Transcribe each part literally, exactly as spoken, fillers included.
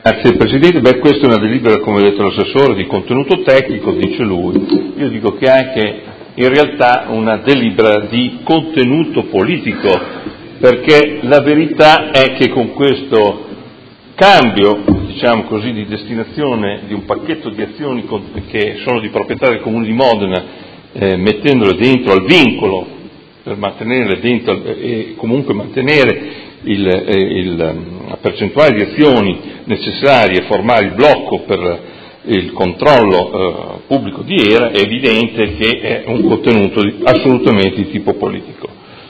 Grazie Presidente, beh questa è una delibera, come ha detto l'assessore, di contenuto tecnico, dice lui. Io dico che è anche in realtà una delibera di contenuto politico, perché la verità è che con questo cambio, diciamo così, di destinazione di un pacchetto di azioni che sono di proprietà del Comune di Modena, eh, mettendole dentro al vincolo per mantenerle dentro e comunque mantenere il, eh, il, la percentuale di azioni necessarie a formare il blocco per il controllo eh, pubblico di E R A, è evidente che è un contenuto di, assolutamente di tipo politico.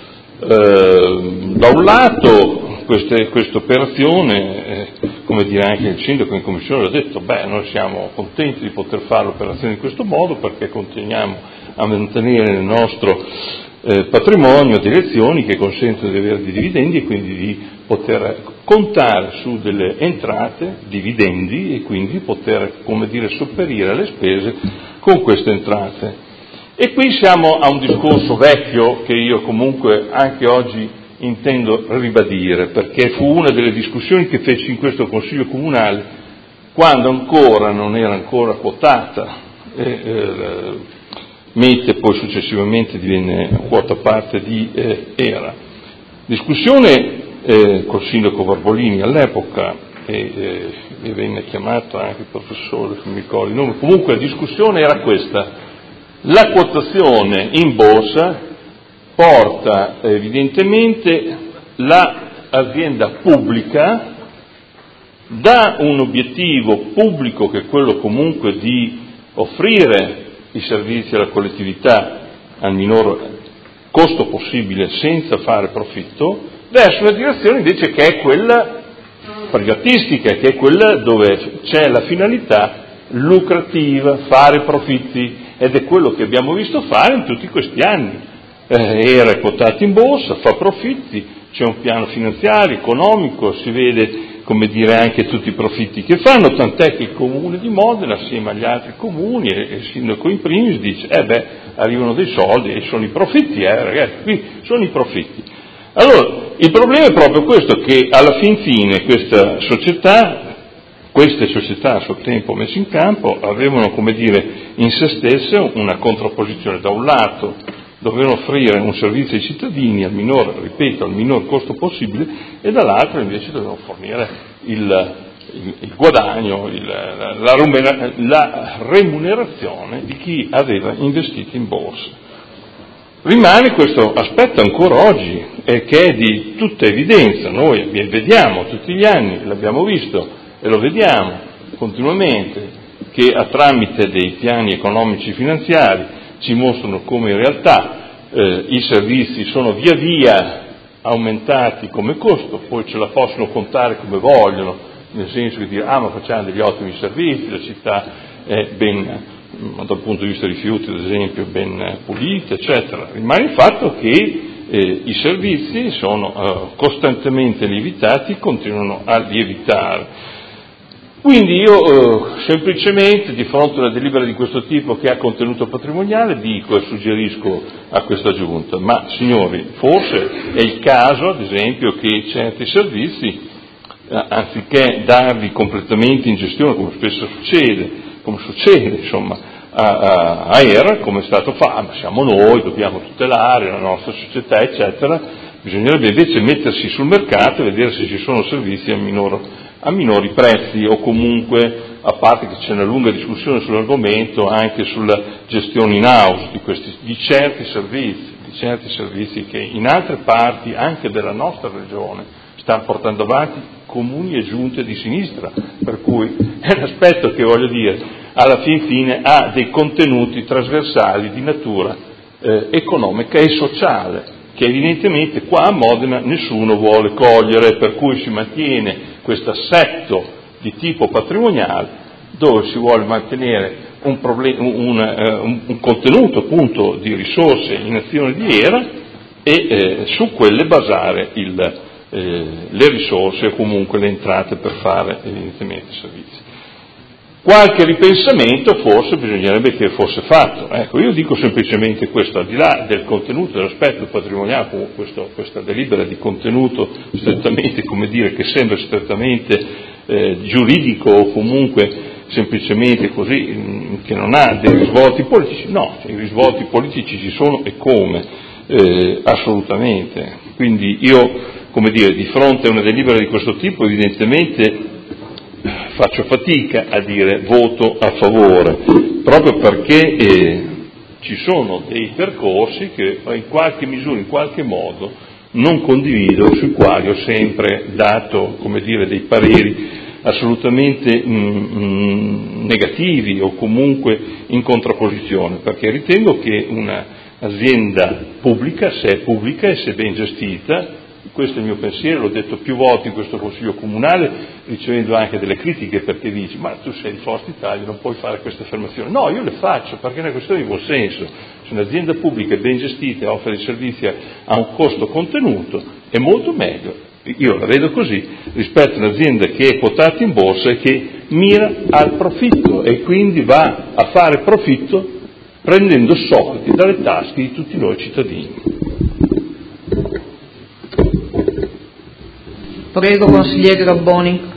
Eh, da un lato questa operazione, eh, come dire anche il sindaco in commissione l'ha detto, beh noi siamo contenti di poter fare l'operazione in questo modo perché continuiamo a mantenere il nostro eh, patrimonio di azioni che consentono di avere dei dividendi e quindi di poter contare su delle entrate, dividendi e quindi poter, come dire, sopperire alle spese con queste entrate. E qui siamo a un discorso vecchio che io comunque anche oggi intendo ribadire, perché fu una delle discussioni che feci in questo Consiglio Comunale quando ancora non era ancora quotata, eh, eh, Mete poi successivamente divenne quota parte di eh, E R A. Discussione eh, col sindaco Barbolini all'epoca e, eh, e venne chiamato anche il professore, non mi ricordo il nome, comunque la discussione era questa: la quotazione in borsa porta evidentemente l'azienda pubblica da un obiettivo pubblico che è quello comunque di offrire i servizi alla collettività al minor costo possibile senza fare profitto, verso una direzione invece che è quella privatistica, che è quella dove c'è la finalità lucrativa, fare profitti, ed è quello che abbiamo visto fare in tutti questi anni. Eh, era quotato in borsa, fa profitti, c'è un piano finanziario, economico, si vede, come dire, anche tutti i profitti che fanno, tant'è che il Comune di Modena, assieme agli altri comuni, e il sindaco in primis, dice, eh beh, arrivano dei soldi e sono i profitti, eh ragazzi, qui sono i profitti. Allora, il problema è proprio questo, che alla fin fine questa società, queste società a suo tempo messe in campo, avevano, come dire, in se stesse una contrapposizione. Da un lato dovevano offrire un servizio ai cittadini al minor, ripeto, al minor costo possibile, e dall'altro invece dovevano fornire il, il, il guadagno, il, la, la remunerazione di chi aveva investito in borsa. Rimane questo aspetto ancora oggi, e che è di tutta evidenza, noi vediamo tutti gli anni, l'abbiamo visto e lo vediamo continuamente, che a tramite dei piani economici finanziari ci mostrano come in realtà eh, i servizi sono via via aumentati come costo, poi ce la possono contare come vogliono, nel senso di dire, ah ma facciamo degli ottimi servizi, la città è ben, dal punto di vista dei rifiuti ad esempio, ben pulita, eccetera. Rimane il fatto che eh, i servizi sono eh, costantemente lievitati, continuano a lievitare. Quindi io eh, semplicemente, di fronte a una delibera di questo tipo che ha contenuto patrimoniale, dico e suggerisco a questa Giunta, ma signori, forse è il caso, ad esempio, che certi servizi, eh, anziché darli completamente in gestione, come spesso succede, come succede insomma a, a, a E R A, come è stato fatto, ma siamo noi, dobbiamo tutelare la nostra società, eccetera, bisognerebbe invece mettersi sul mercato e vedere se ci sono servizi a minor a minori prezzi, o comunque, a parte che c'è una lunga discussione sull'argomento, anche sulla gestione in house di, questi, di certi servizi, di certi servizi che in altre parti anche della nostra regione stanno portando avanti comuni e giunte di sinistra, per cui è un aspetto che, voglio dire, alla fin fine ha dei contenuti trasversali di natura eh, economica e sociale, che evidentemente qua a Modena nessuno vuole cogliere, per cui si mantiene questo assetto di tipo patrimoniale dove si vuole mantenere un, problem- un, un, un contenuto appunto di risorse in azione di E R A e eh, su quelle basare il, eh, le risorse o comunque le entrate per fare evidentemente servizi. Qualche ripensamento forse bisognerebbe che fosse fatto. Ecco, io dico semplicemente questo, al di là del contenuto, dell'aspetto patrimoniale, questo, questa delibera di contenuto strettamente, come dire, che sembra strettamente eh, giuridico o comunque semplicemente così, che non ha dei risvolti politici. No, i risvolti politici ci sono e come, eh, assolutamente. Quindi io, come dire, di fronte a una delibera di questo tipo evidentemente faccio fatica a dire voto a favore, proprio perché eh, ci sono dei percorsi che in qualche misura, in qualche modo non condivido, sui quali ho sempre dato, come dire, dei pareri assolutamente mh, negativi o comunque in contrapposizione, perché ritengo che un'azienda pubblica, se è pubblica e se ben gestita, questo è il mio pensiero, l'ho detto più volte in questo Consiglio Comunale, ricevendo anche delle critiche, perché dici, ma tu sei di Forza Italia, non puoi fare queste affermazioni. No, io le faccio, perché è una questione di buon senso. Se un'azienda pubblica è ben gestita e offre dei servizi a un costo contenuto, è molto meglio, io la vedo così, rispetto a un'azienda che è quotata in borsa e che mira al profitto e quindi va a fare profitto prendendo soldi dalle tasche di tutti noi cittadini. Prego, consigliere Rabboni.